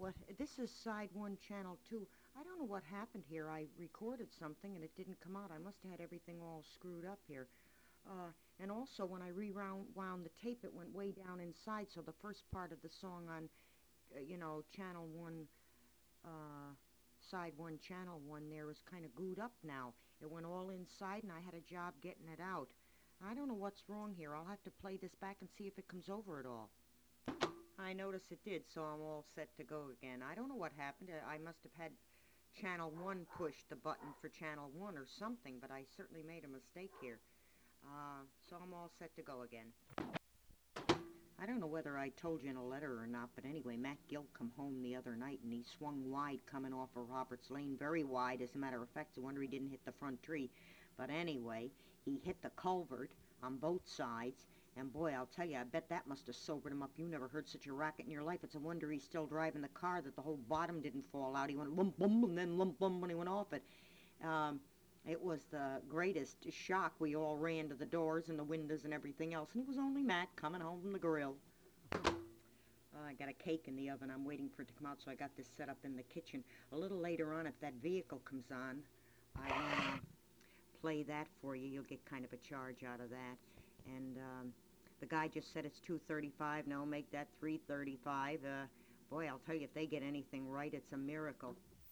but this is side 1, channel 2. I don't know what happened here. I recorded something and it didn't come out. I must have had everything all screwed up here. And also, when I rewound the tape, it went way down inside, so the first part of the song on, channel 1, side 1, channel 1 there is kind of gooed up now. It went all inside, and I had a job getting it out. I don't know what's wrong here. I'll have to play this back and see if it comes over at all. I notice it did, so I'm all set to go again. I don't know what happened. I must have had channel 1 push the button for channel 1 or something, but I certainly made a mistake here. So I'm all set to go again. I don't know whether I told you in a letter or not, but anyway, Matt Gill come home the other night, and he swung wide coming off of Roberts Lane, very wide. As a matter of fact, I wonder he didn't hit the front tree. But anyway, he hit the culvert on both sides, and boy, I'll tell you, I bet that must have sobered him up. You never heard such a racket in your life. It's a wonder he's still driving the car, that the whole bottom didn't fall out. He went lump, bum, and then lump, bum when he went off it. It was the greatest shock. We all ran to the doors and the windows and everything else, and it was only Matt coming home from the grill. I got a cake in the oven. I'm waiting for it to come out, so I got this set up in the kitchen. A little later on, if that vehicle comes on, I want to play that for you. You'll get kind of a charge out of that. And the guy just said it's 2:35. No, make that 3:35. Boy, I'll tell you, if they get anything right, it's a miracle.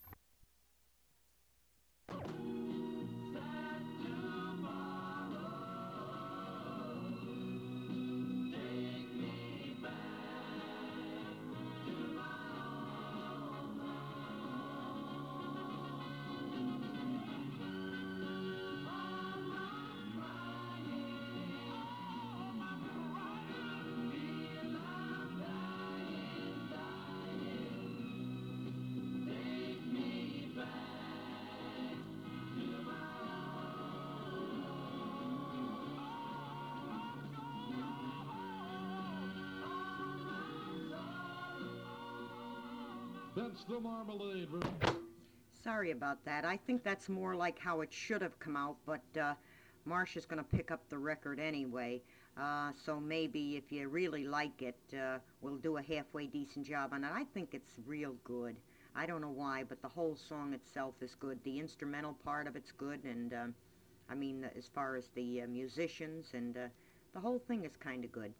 That's the Marmalade Room. Sorry about that. I think that's more like how it should have come out, but Marcia's going to pick up the record anyway. So maybe if you really like it, we'll do a halfway decent job on it. I think it's real good. I don't know why, but the whole song itself is good. The instrumental part of it's good, and I mean, as far as the musicians, and the whole thing is kind of good.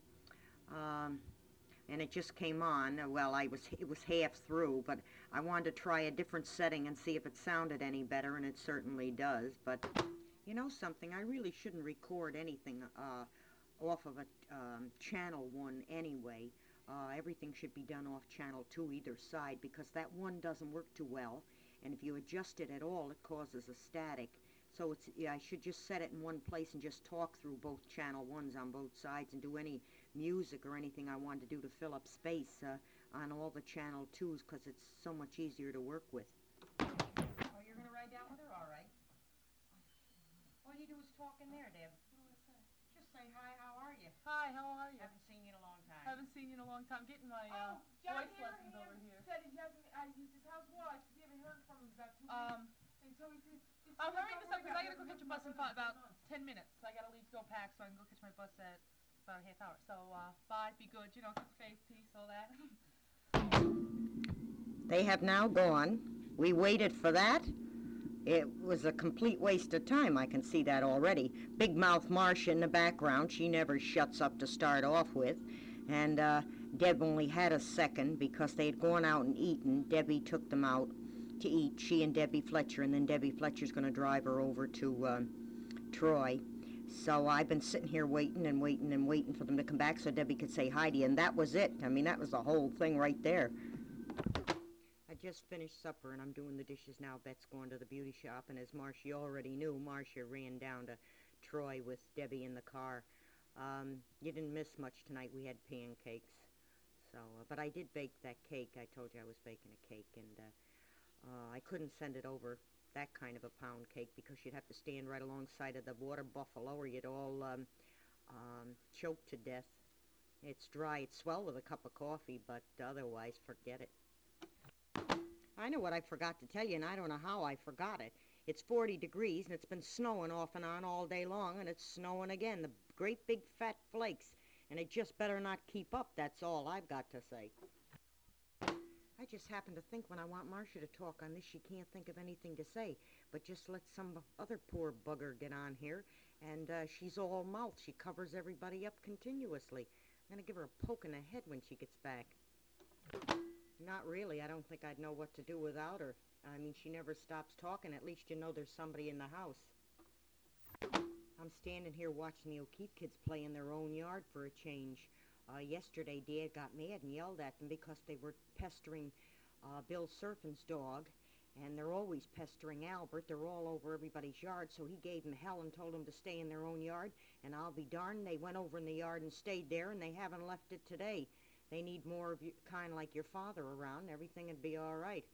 And it just came on. Well, it was half through, but I wanted to try a different setting and see if it sounded any better, and it certainly does. But you know something, I really shouldn't record anything off of a channel 1 anyway. Everything should be done off channel 2 either side, because that one doesn't work too well, and if you adjust it at all, it causes a static. So I should just set it in one place and just talk through both channel 1s on both sides and do any music or anything I want to do to fill up space on all the channel 2s, because it's so much easier to work with. Oh, you're going to ride down with her? All right. All you do is talk in there, Deb. What do I say? Just say, hi, how are you? Hi, how are you? Haven't seen you in a long time. Haven't seen you in a long time. Getting my John voice lessons over here. said he hasn't used his house wash. He haven't heard from him about 2 weeks. And so he said, I'm hurrying this up because I gotta go catch a bus in about 10 minutes. I gotta leave to go pack so I can go catch my bus at about a half hour. So, bye, be good, you know, keep faith, peace, all that. They have now gone. We waited for that. It was a complete waste of time. I can see that already. Big Mouth Marcia in the background. She never shuts up to start off with. And Deb only had a second because they had gone out and eaten. Debbie took them out to eat, she and Debbie Fletcher, and then Debbie Fletcher's going to drive her over to Troy. So I've been sitting here waiting and waiting and waiting for them to come back so Debbie could say hi to you, and that was it. I mean, that was the whole thing right there. I just finished supper, and I'm doing the dishes now. Bet's going to the beauty shop, and as Marcia already knew, Marcia ran down to Troy with Debbie in the car. You didn't miss much tonight. We had pancakes. So, but I did bake that cake. I told you I was baking a cake, and I couldn't send it over, that kind of a pound cake, because you'd have to stand right alongside of the water buffalo or you'd all choke to death. It's dry. It's swell with a cup of coffee, but otherwise, forget it. I know what I forgot to tell you, and I don't know how I forgot it. It's 40 degrees, and it's been snowing off and on all day long, and it's snowing again. The great big fat flakes, and it just better not keep up. That's all I've got to say. I just happen to think when I want Marcia to talk on this, she can't think of anything to say, but just let some other poor bugger get on here, and she's all mouth. She covers everybody up continuously. I'm going to give her a poke in the head when she gets back. Not really. I don't think I'd know what to do without her. I mean, she never stops talking. At least you know there's somebody in the house. I'm standing here watching the O'Keefe kids play in their own yard for a change. Yesterday, Dad got mad and yelled at them because they were pestering Bill Surfin's dog, and they're always pestering Albert. They're all over everybody's yard, so he gave them hell and told them to stay in their own yard, and I'll be darned, they went over in the yard and stayed there, and they haven't left it today. They need more of you, kind like your father around. Everything would be all right.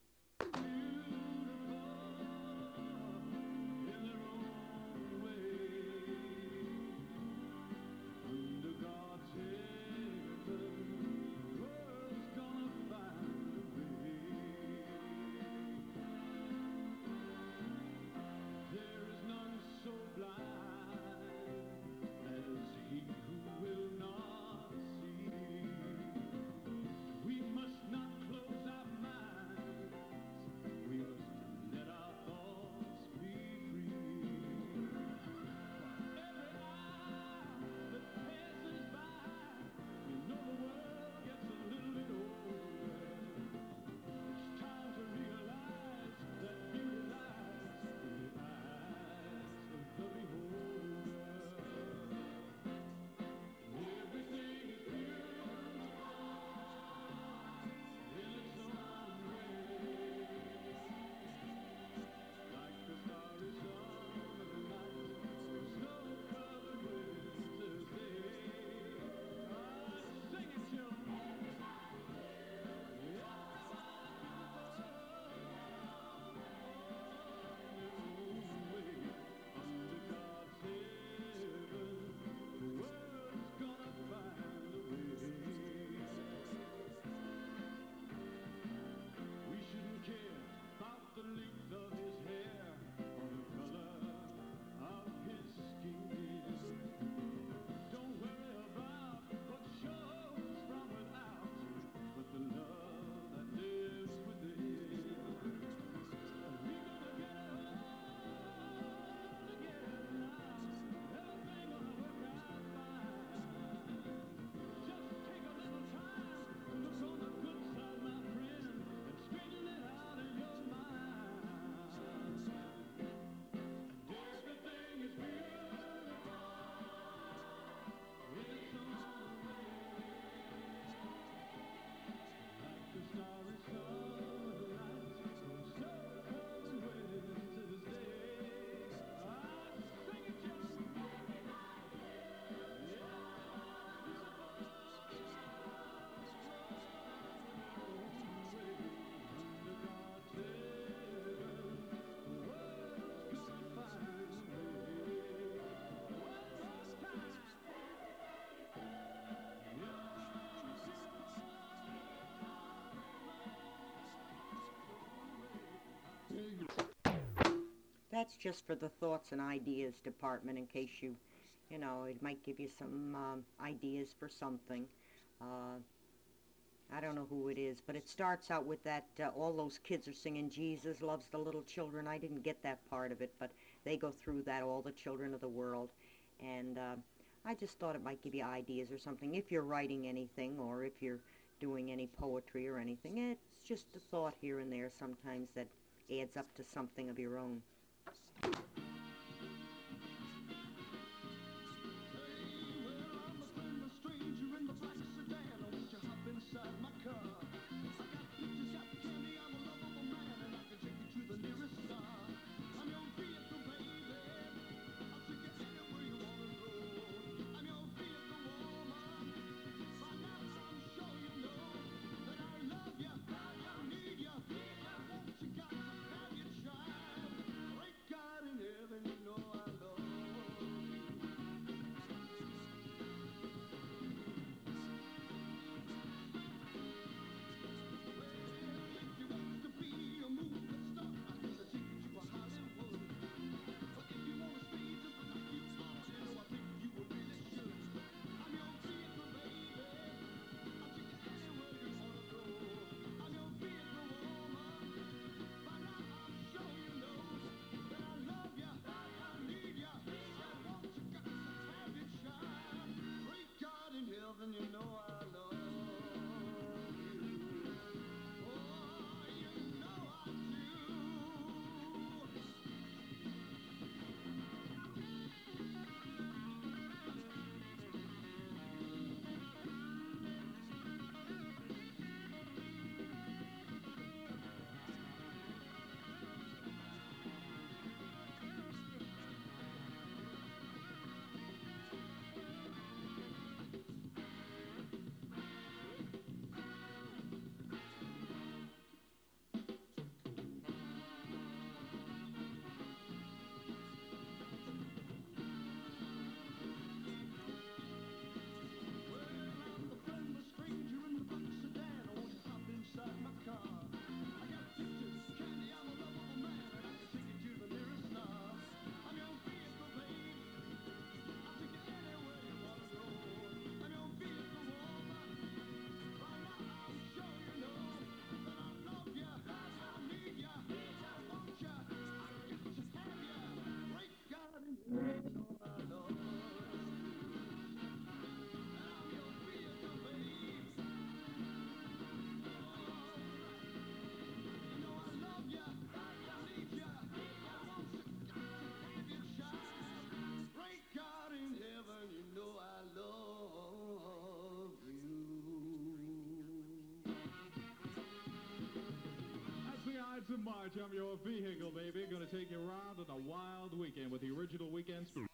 That's just for the thoughts and ideas department in case you know, it might give you some ideas for something. I don't know who it is, but it starts out with that, all those kids are singing Jesus loves the little children. I didn't get that part of it, but they go through that, all the children of the world. And I just thought it might give you ideas or something. If you're writing anything or if you're doing any poetry or anything, it's just a thought here and there sometimes that adds up to something of your own. March, I'm your vehicle, baby. Gonna take you around on a wild weekend with the original weekend spoon.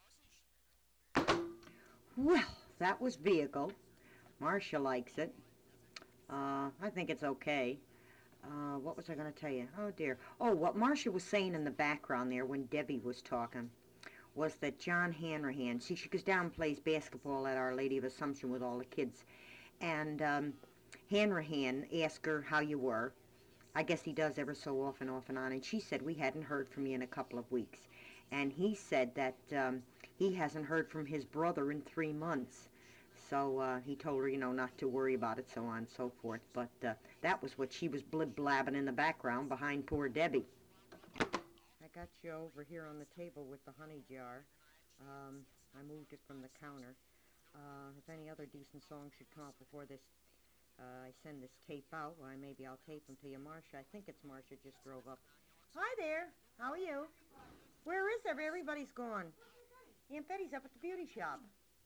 Well, that was Vehicle. Marcia likes it. I think it's okay. What was I going to tell you? Oh, dear. Oh, what Marcia was saying in the background there when Debbie was talking was that John Hanrahan, see, she goes down and plays basketball at Our Lady of Assumption with all the kids. And Hanrahan asked her how you were. I guess he does ever so often, off and on. And she said, we hadn't heard from you in a couple of weeks. And he said that he hasn't heard from his brother in 3 months. So he told her, not to worry about it, so on and so forth. But that was what she was blib-blabbing in the background behind poor Debbie. I got you over here on the table with the honey jar. I moved it from the counter. If any other decent songs should come out before this, I send this tape out, why maybe I'll tape them to you. Marcia, I think it's Marcia, just drove up. Hi there. How are you? Where is everybody's gone? Aunt Betty's up at the beauty shop.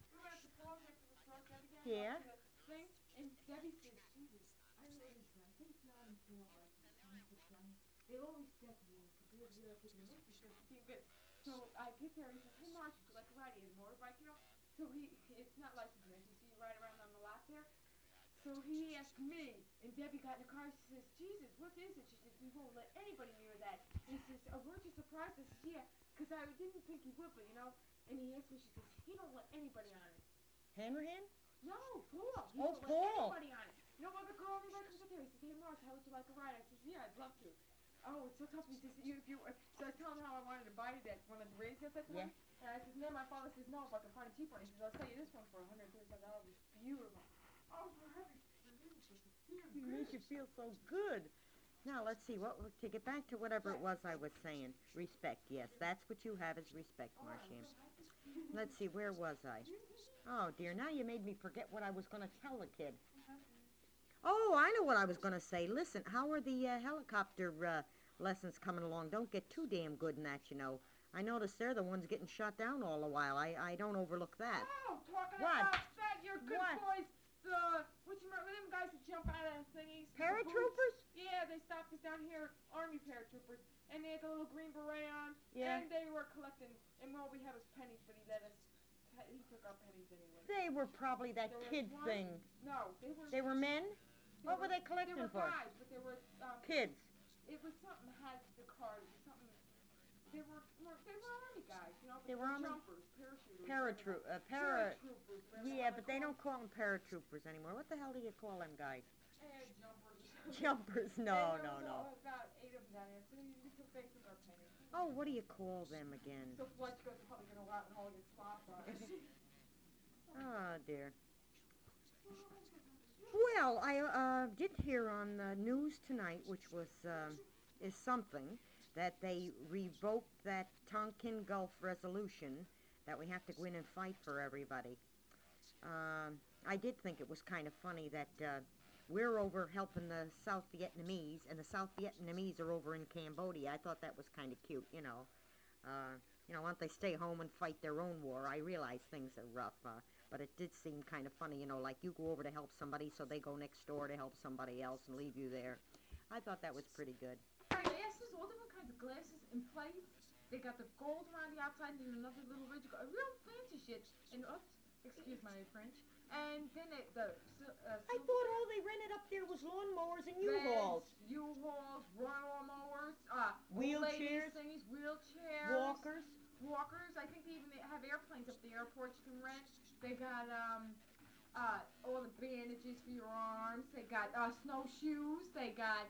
Yeah? Thing, and Debbie says, Jesus, I really I think it's not until they always step me because they're taking a look because she seemed good. So I picked her and he says, hey Marsh, you like to ride a motorbike, So it's not like you see you ride around on the lot there. So he asked me, and Debbie got in the car, she says, Jesus, what is it? She says, we won't let anybody near that. And he says, oh, weren't you surprised? I says, yeah, because I didn't think he would, but and he asked me, she says, he don't let anybody on it. Hanrahan? No, Paul. He Oh, don't Paul. let anybody on it. You know what the girl everybody comes up there? He says, hey, Mark, how would you like a ride? I says, yeah, I'd love to. Oh, it's so tough. He says, so I tell him how I wanted to buy that one of the raisins at that time. Yeah. And I says, no, my father says, no, if I can find a cheap one. He says, I'll sell you this one for $135. It's beautiful. Oh, for heaven's sake. You make you feel so good. Now, let's see, to get back to whatever it was I was saying. Respect, yes, that's what you have is respect, Marcia. Let's see, where was I? Oh, dear, now you made me forget what I was going to tell the kid. Oh, I know what I was going to say. Listen, how are the helicopter lessons coming along? Don't get too damn good in that, I noticed they're the ones getting shot down all the while. I don't overlook that. Oh, talking What? about that, you're good What? boys. What you remember them guys that jump out of thingies? Paratroopers? Yeah, they stopped us down here, Army paratroopers, and they had the little green beret on, Yeah. and they were collecting, and all we had was pennies, but he took our pennies anyway. They were probably that There was kid one- thing. No, They were men? What were they collecting They were for? guys, but they were, Kids. it was something that had the card, it was something, they were Army guys, They were Army- jumpers, parachuters. Paratroopers. Yeah, but they don't call them paratroopers anymore. What the hell do you call them guys? Jumpers. Jumpers? And No, there no, was no. about 8 of them down there, so they took our pennies. Oh, what do you call them again? So Fletch goes probably going to go out and all get slopped on us. Oh, dear. Well, I did hear on the news tonight, which is something, that they revoked that Tonkin Gulf resolution that we have to go in and fight for everybody. I did think it was kind of funny that we're over helping the South Vietnamese, and the South Vietnamese are over in Cambodia. I thought that was kind of cute, why don't they stay home and fight their own war? I realize things are rough, but it did seem kind of funny, like you go over to help somebody, so they go next door to help somebody else and leave you there. I thought that was pretty good. Glasses, all different kinds of glasses and plates. They got the gold around the outside and another little ridge, real fancy shit. And excuse my French. And then I thought all they rented up there was lawnmowers and U-Hauls. U-Hauls, lawnmowers, Wheelchairs. Wheelchairs. Walkers. I think they even have airplanes up the airport you can rent. They got all the bandages for your arms. They got snowshoes. They got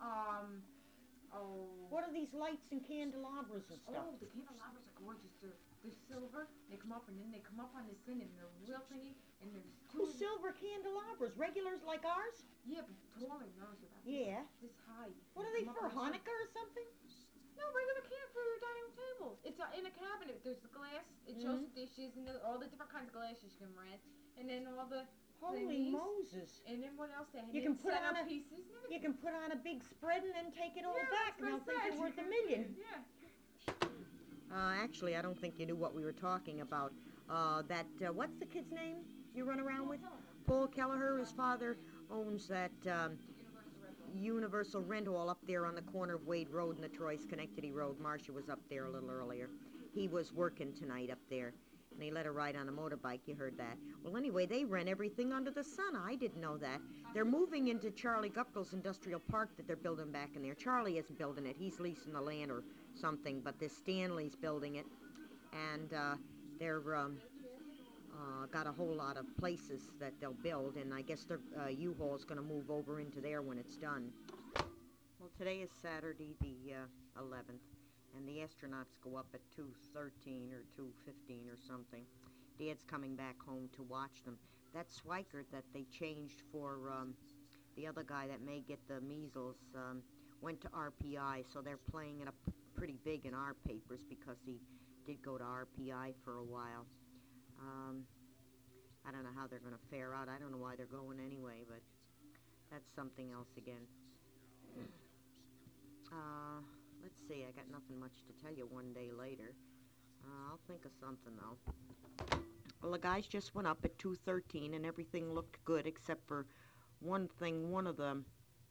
What are these lights and candelabras and stuff? Oh, the candelabras are gorgeous. They're silver. They come up and then they come up on this thing and they're real thingy. And there's two. Who's silver candelabras? Regulars like ours? Yeah, but taller than ours about this high. What are they for? Hanukkah or something? No, regular can for your dining room table. It's in a cabinet. There's the glass. It shows the dishes and all the different kinds of glasses you can rent. And then all the Holy thingies. Moses. And then what else they have? You can put on pieces. You can put on a big spread and then take it all back, and they'll think you're worth $1 million. Yeah. Actually, I don't think you knew what we were talking about. What's the kid's name you run around with? Paul Kelleher. His father owns that, Universal Rent Hall up there on the corner of Wade Road and the Troy Schenectady Road. Marcia was up there a little earlier. He was working tonight up there, and he let her ride on a motorbike. You heard that. Well, anyway, they rent everything under the sun. I didn't know that. They're moving into Charlie Guckel's industrial park that they're building back in there. Charlie isn't building it. He's leasing the land or something, but this Stanley's building it, and they're got a whole lot of places that they'll build, and I guess their U-Haul's going to move over into there when it's done. Well, today is Saturday the 11th, and the astronauts go up at 2:13 or 2:15 or something. Dad's coming back home to watch them. That Schweikert that they changed for the other guy that may get the measles went to RPI, so they're playing it up pretty big in our papers because he did go to RPI for a while. I don't know how they're going to fare out. I don't know why they're going anyway, but that's something else again. Let's see, I got nothing much to tell you one day later. I'll think of something, though. Well, the guys just went up at 2:13, and everything looked good except for one thing. One of them,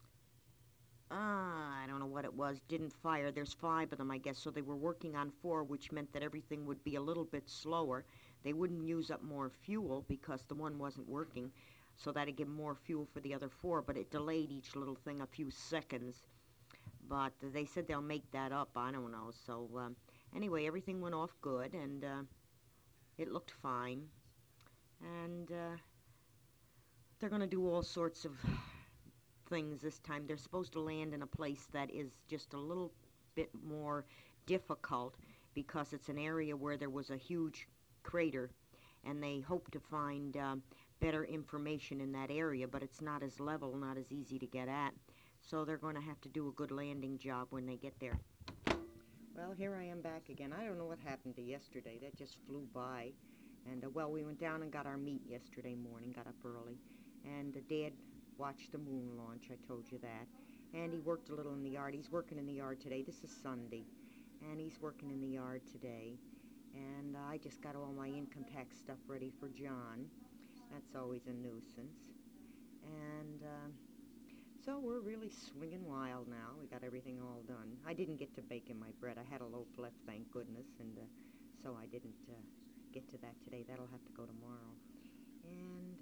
I don't know what it was, didn't fire. There's 5 of them, I guess, so they were working on 4, which meant that everything would be a little bit slower. They wouldn't use up more fuel because the one wasn't working, so that'd give more fuel for the other 4, but it delayed each little thing a few seconds. But they said they'll make that up. I don't know. So anyway, everything went off good, and it looked fine. And they're going to do all sorts of things this time. They're supposed to land in a place that is just a little bit more difficult because it's an area where there was a huge crater, and they hope to find better information in that area, but it's not as level, not as easy to get at. So they're going to have to do a good landing job when they get there. Well, here I am back again. I don't know what happened to yesterday. That just flew by. And, well, we went down and got our meat yesterday morning, got up early. And Dad watched the moon launch, I told you that. And he worked a little in the yard. He's working in the yard today. This is Sunday. And he's working in the yard today. And I just got all my income tax stuff ready for John. That's always a nuisance. And so we're really swinging wild now. We got everything all done. I didn't get to baking my bread. I had a loaf left, thank goodness, and so I didn't get to that today. That'll have to go tomorrow. And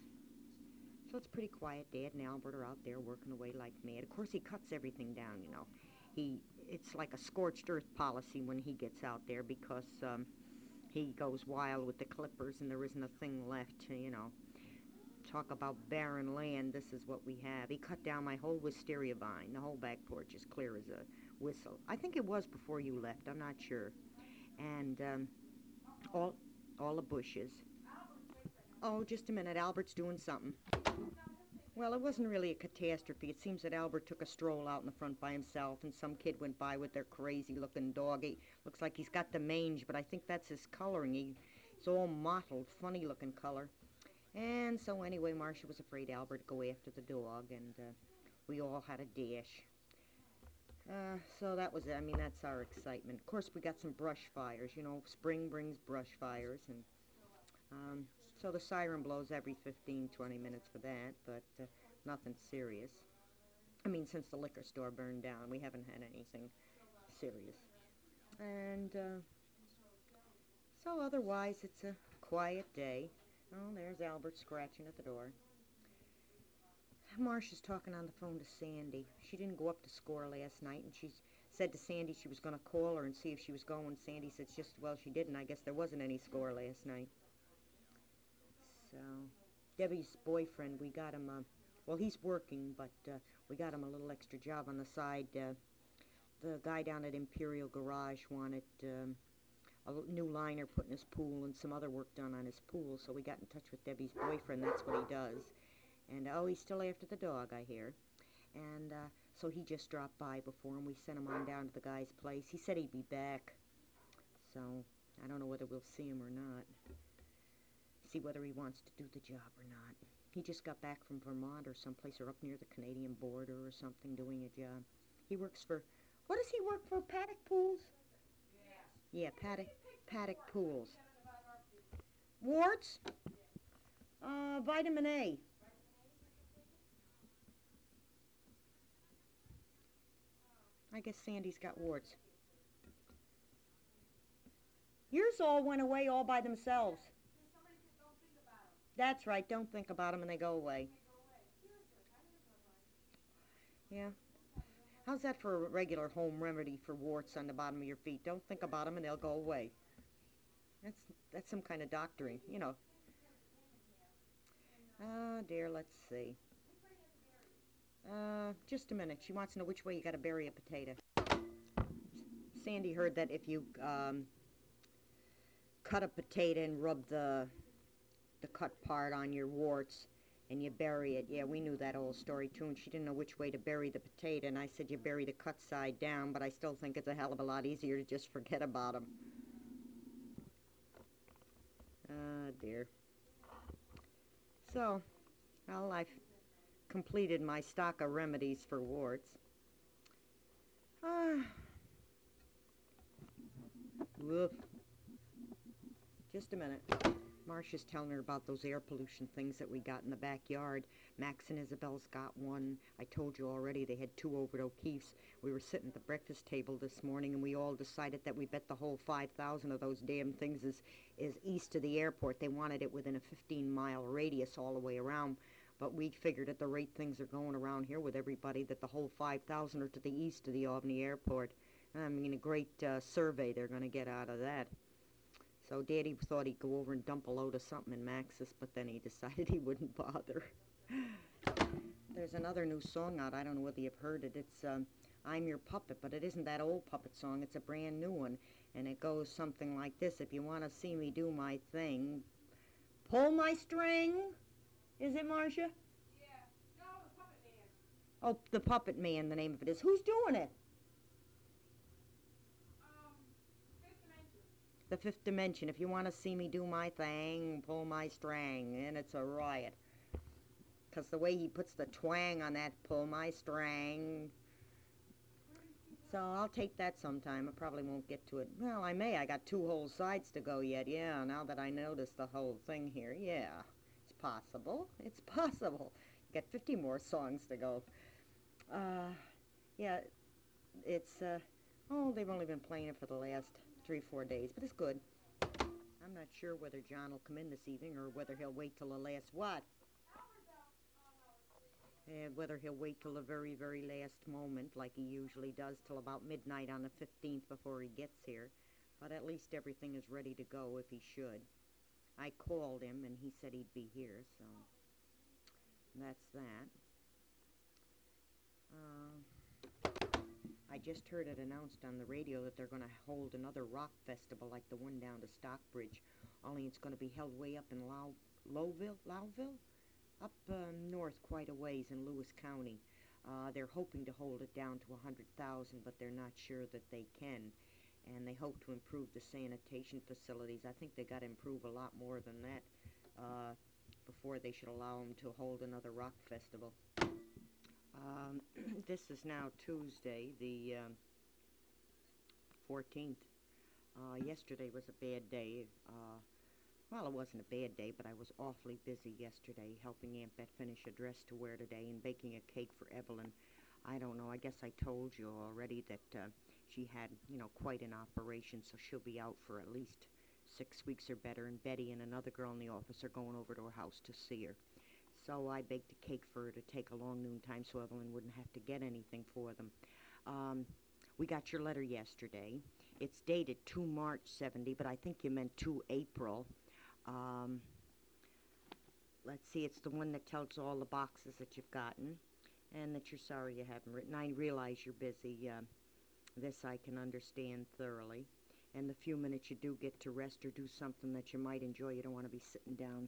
so it's pretty quiet. Dad and Albert are out there working away like mad. Of course, he cuts everything down, you know. It's like a scorched earth policy when he gets out there because he goes wild with the clippers and there isn't a thing left, you know. Talk about barren land, this is what we have. He cut down my whole wisteria vine. The whole back porch is clear as a whistle. I think it was before you left, I'm not sure. And all the bushes. Oh, just a minute, Albert's doing something. Well, it wasn't really a catastrophe. It seems that Albert took a stroll out in the front by himself, and some kid went by with their crazy-looking dog. He looks like he's got the mange, but I think that's his coloring. He's all mottled, funny-looking color. And so anyway, Marcia was afraid Albert would go after the dog, and we all had a dash. So that was it. I mean, that's our excitement. Of course, we got some brush fires. You know, spring brings brush fires, and so the siren blows every 15, 20 minutes for that, but nothing serious. I mean, since the liquor store burned down, we haven't had anything serious. And so otherwise, it's a quiet day. Oh, there's Albert scratching at the door. Marcia's talking on the phone to Sandy. She didn't go up to score last night, and she said to Sandy she was going to call her and see if she was going. Sandy said just, well, she didn't. I guess there wasn't any score last night. So, Debbie's boyfriend, we got him, well, he's working, but we got him a little extra job on the side. The guy down at Imperial Garage wanted a new liner put in his pool and some other work done on his pool, so we got in touch with Debbie's boyfriend. That's what he does. And, oh, he's still after the dog, I hear. And so he just dropped by before, and we sent him on down to the guy's place. He said he'd be back, so I don't know whether we'll see him or not. See whether he wants to do the job or not. He just got back from Vermont or someplace, or up near the Canadian border or something, doing a job. He works for, what does he work for, Paddock Pools? Yeah, Paddock Pools. Warts? Vitamin A. I guess Sandy's got warts. Yours all went away all by themselves. Somebody said don't think about them. That's right, don't think about them and they go away. They go away. Seriously, I never thought about it. Yeah. How's that for a regular home remedy for warts on the bottom of your feet? Don't think about them and they'll go away. That's some kind of doctoring, you know. Dear, let's see. Just a minute. She wants to know which way you got to bury a potato. Sandy heard that if you cut a potato and rub the cut part on your warts and you bury it. Yeah, we knew that old story too, and she didn't know which way to bury the potato, and I said you bury the cut side down, but I still think it's a hell of a lot easier to just forget about them. Dear. So, well, I've completed my stock of remedies for warts. Woof. Just a minute. Marcia's telling her about those air pollution things that we got in the backyard. Max and Isabel's got one. I told you already they had two over at O'Keefe's. We were sitting at the breakfast table this morning and we all decided that we bet the whole 5,000 of those damn things is east of the airport. They wanted it within a 15-mile radius all the way around. But we figured at the rate things are going around here with everybody that the whole 5,000 are to the east of the Albany airport. I mean, a great survey they're going to get out of that. So Daddy thought he'd go over and dump a load of something in Max's, but then he decided he wouldn't bother. There's another new song out. I don't know whether you've heard it. It's I'm Your Puppet, but it isn't that old puppet song. It's a brand new one, and it goes something like this. If you want to see me do my thing, pull my string. Is it, Marcia? Yeah. No, the Puppet Man. Oh, the Puppet Man, the name of it is. Who's doing it? Fifth Dimension. The Fifth Dimension. If you want to see me do my thing, pull my string. And it's a riot. Because the way he puts the twang on that, pull my string. So I'll take that sometime. I probably won't get to it. Well, I may. I got 2 whole sides to go yet. Yeah, now that I noticed the whole thing here. Yeah, it's possible. It's possible. Got 50 more songs to go. Yeah, it's, they've only been playing it for the last 3-4 days, but it's good. I'm not sure whether John will come in this evening or whether he'll wait till the last what? And whether he'll wait till the very, very last moment like he usually does till about midnight on the 15th before he gets here. But at least everything is ready to go if he should. I called him and he said he'd be here, so that's that. I just heard it announced on the radio that they're going to hold another rock festival like the one down to Stockbridge, only it's going to be held way up in Lowville? Up north quite a ways in Lewis County. They're hoping to hold it down to 100,000, but they're not sure that they can. And they hope to improve the sanitation facilities. I think they got to improve a lot more than that before they should allow them to hold another rock festival. This is now Tuesday, the 14th. Yesterday was a bad day. Well, it wasn't a bad day, but I was awfully busy yesterday helping Aunt Bet finish a dress to wear today and baking a cake for Evelyn. I don't know, I guess I told you already that she had, quite an operation, so she'll be out for at least 6 weeks or better, and Betty and another girl in the office are going over to her house to see her. So I baked a cake for her to take along noontime so Evelyn wouldn't have to get anything for them. We got your letter yesterday. It's dated 2 March 70, but I think you meant 2 April. Let's see, it's the one that tells all the boxes that you've gotten and that you're sorry you haven't written. I realize you're busy. This I can understand thoroughly. And the few minutes you do get to rest or do something that you might enjoy, you don't want to be sitting down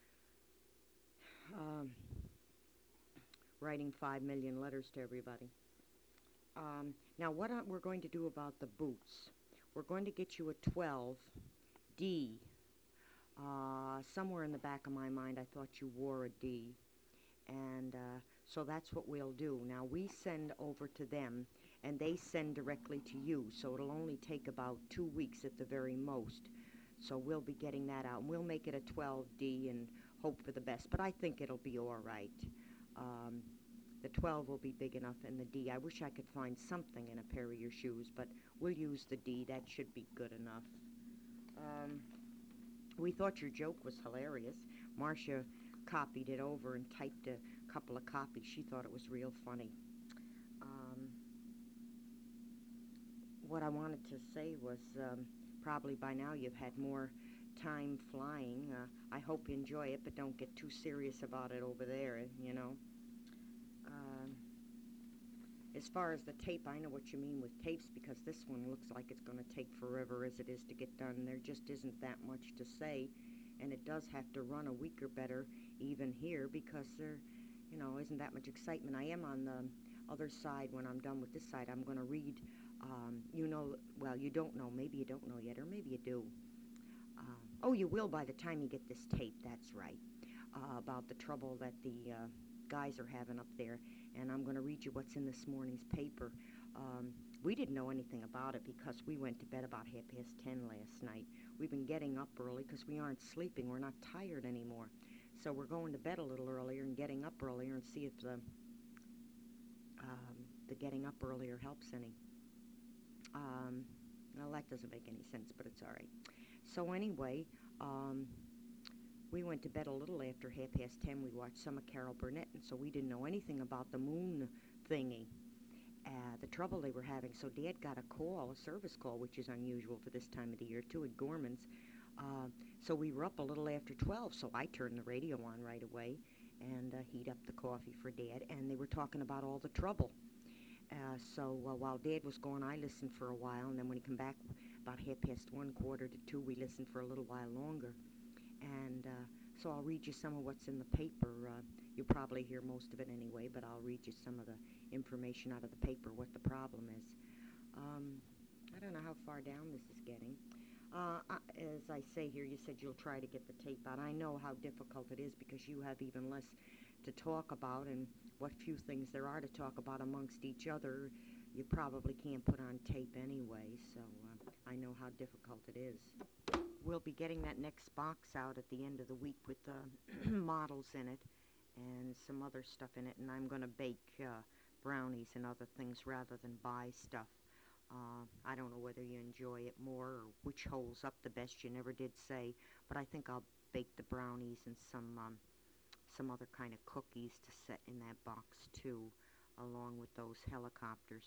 writing 5 million letters to everybody. Now, what we're going to do about the boots, we're going to get you a 12D. Somewhere in the back of my mind, I thought you wore a D. And so that's what we'll do. Now, we send over to them, and they send directly to you. So it'll only take about 2 weeks at the very most. So we'll be getting that out. And we'll make it a 12D and hope for the best. But I think it'll be all right. The 12 will be big enough, and the D. I wish I could find something in a pair of your shoes, but we'll use the D. That should be good enough. We thought your joke was hilarious. Marcia copied it over and typed a couple of copies. She thought it was real funny. What I wanted to say was probably by now you've had more time flying. I hope you enjoy it, but don't get too serious about it over there, you know. As far as the tape, I know what you mean with tapes, because this one looks like it's going to take forever as it is to get done. There just isn't that much to say, and it does have to run a week or better even here, because there, you know, isn't that much excitement. I am on the other side. When I'm done with this side, I'm going to read, you know, well, you don't know. Maybe you don't know yet, or maybe you do. Oh, you will by the time you get this tape, that's right, about the trouble that the guys are having up there. And I'm going to read you what's in this morning's paper. We didn't know anything about it because we went to bed about 10:30 last night. We've been getting up early because we aren't sleeping. We're not tired anymore. So we're going to bed a little earlier and getting up earlier, and see if the getting up earlier helps any. Well, that doesn't make any sense, but it's all right. So anyway, we went to bed a little after 10:30. We watched some of Carol Burnett, and so we didn't know anything about the moon thingy, the trouble they were having. So Dad got a call, a service call, which is unusual for this time of the year, too, at Gorman's. So we were up a little after 12, so I turned the radio on right away and heat up the coffee for Dad, and they were talking about all the trouble. So while Dad was gone, I listened for a while, and then when he came back about 1:30, 1:45, we listened for a little while longer. And so I'll read you some of what's in the paper. You'll probably hear most of it anyway, but I'll read you some of the information out of the paper, what the problem is. I don't know how far down this is getting. As I say here, you said you'll try to get the tape out. I know how difficult it is because you have even less to talk about, and what few things there are to talk about amongst each other, you probably can't put on tape anyway, so I know how difficult it is. We'll be getting that next box out at the end of the week with models in it and some other stuff in it, and I'm going to bake brownies and other things rather than buy stuff. I don't know whether you enjoy it more or which holds up the best. You never did say, but I think I'll bake the brownies and some other kind of cookies to set in that box too, along with those helicopters.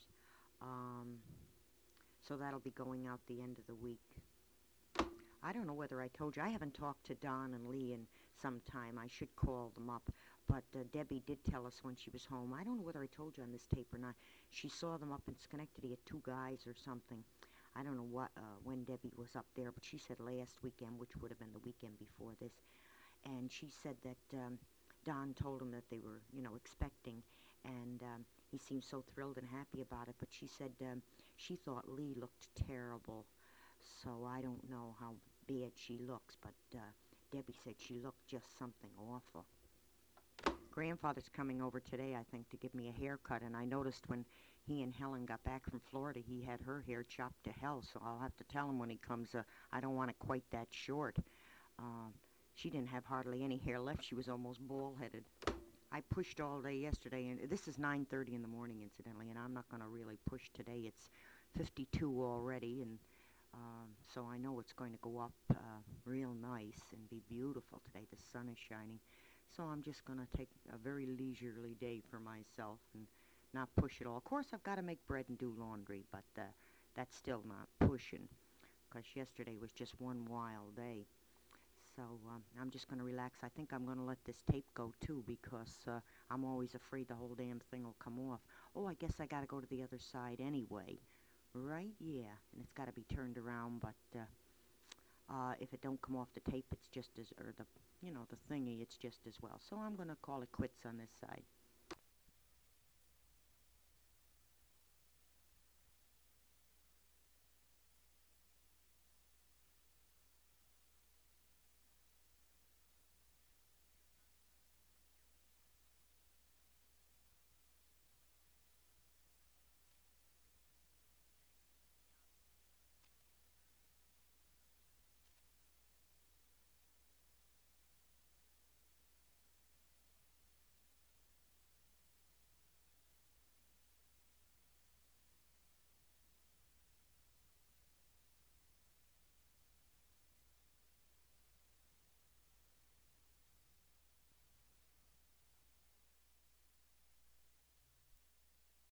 So that'll be going out the end of the week. I don't know whether I told you. I haven't talked to Don and Lee in some time. I should call them up. But Debbie did tell us when she was home. I don't know whether I told you on this tape or not. She saw them up in Schenectady at Two Guys or something. I don't know when Debbie was up there, but she said last weekend, which would have been the weekend before this. And she said that Don told him that they were, expecting. And he seemed so thrilled and happy about it. But she said she thought Lee looked terrible. So I don't know how bad she looks, but Debbie said she looked just something awful. Grandfather's coming over today, I think, to give me a haircut, and I noticed when he and Helen got back from Florida, he had her hair chopped to hell, so I'll have to tell him when he comes, I don't want it quite that short. She didn't have hardly any hair left. She was almost bald-headed. I pushed all day yesterday, and this is 9:30 in the morning, incidentally, and I'm not going to really push today. It's 52 already, and so I know it's going to go up real nice and be beautiful today. The sun is shining. So I'm just going to take a very leisurely day for myself and not push it all. Of course, I've got to make bread and do laundry, but that's still not pushing because yesterday was just one wild day. So I'm just going to relax. I think I'm going to let this tape go, too, because I'm always afraid the whole damn thing will come off. Oh, I guess I got to go to the other side anyway. Right? Yeah. And it's got to be turned around, but if it don't come off the tape, it's just as, or the thingy, it's just as well. So I'm going to call it quits on this side.